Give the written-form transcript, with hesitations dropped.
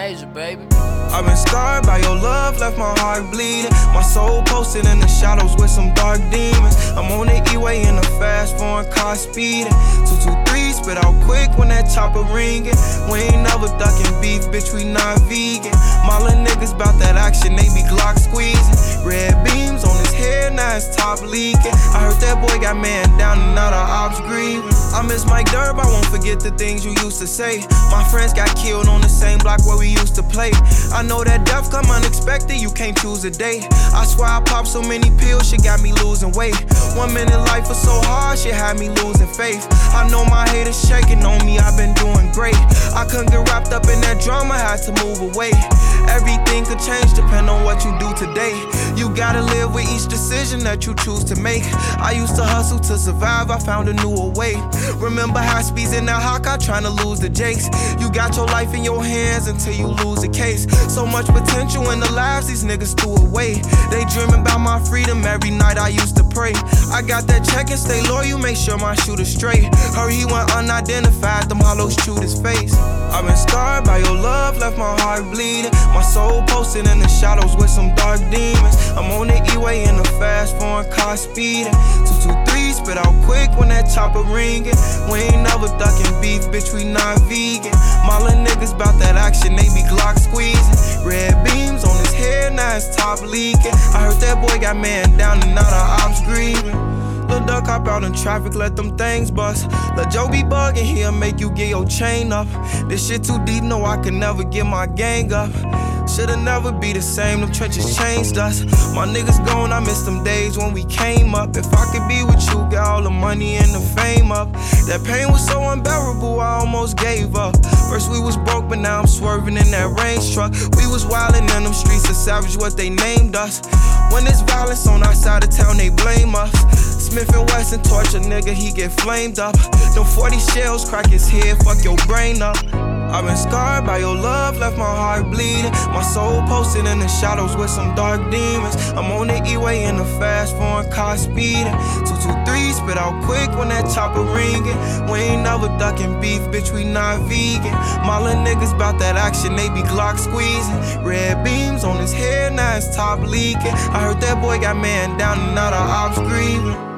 major, baby. I've been scarred by your love, left my heart bleeding. My soul posted in the shadows with some dark demons. I'm on the E-way in a fast foreign car speeding. 223 spit out quick when that chopper ringing. We ain't never ducking beef, bitch, we not vegan. My little niggas bout that action, they be Glock squeezing. Red beams on his hair, now his top leaking. I heard that boy got man down and now the ops grieving. I miss Mike Durb, I won't forget the things you used to say. My friends got killed on the same block where we used to play. I know that death come unexpected, you can't choose a day. I swear I popped so many pills, shit got me losing weight. 1 minute life was so hard, shit had me losing faith. I know my haters shaking on me, I've been doing great. I couldn't get wrapped up in that drama, had to move away. Everything could change depending on what you do today. You gotta live with each decision that you choose to make. I used to hustle to survive, I found a newer way. Remember high speeds in that Hawkeye trying to lose the Jakes. You got your life in your hands until you lose the case. So much potential in the lives these niggas threw away. They dreaming about my freedom every night I used to pray. I got that check and stay loyal, make sure my shooter straight. Heard he went unidentified, them hollows chewed his face. I've been scarred by your love, left my heart bleeding. My soul posted in the shadows with some dark demons. I'm on the E-way in a fast foreign car speeding. 223 spit out quick when that chopper ringing. We ain't never ducking beef, bitch, we not vegan. My little niggas bout that action, they be Glock squeezing. Red beams on his hair, now his top leaking. I heard that boy got man down and now the ops grieving. Lil' duck hop out in traffic, let them things bust. Lil' Joe be bugging, he'll make you get your chain up. This shit too deep, no, I can never get my gang up. Should've never be the same, them trenches changed us. My niggas gone, I miss them days when we came up. If I could be with you, get all the money and the fame up. That pain was so unbearable, I almost gave up. First we was broke, but now I'm swerving in that range truck. We was wildin' in them streets, the savage what they named us. When there's violence on our side of town, they blame us. Smith & Wesson torch a nigga, he get flamed up. Them 40 shells crack his head, fuck your brain up. I've been scarred by your love, left my heart bleeding. My soul posted in the shadows with some dark demons. I'm on the E-way in a fast foreign car speeding. 223 spit out quick when that chopper ringing. We ain't never ducking beef, bitch, we not vegan. My little niggas bout that action, they be Glock squeezing. Red beams on his hair, now his top leaking. I heard that boy got man down and now the ops grieving.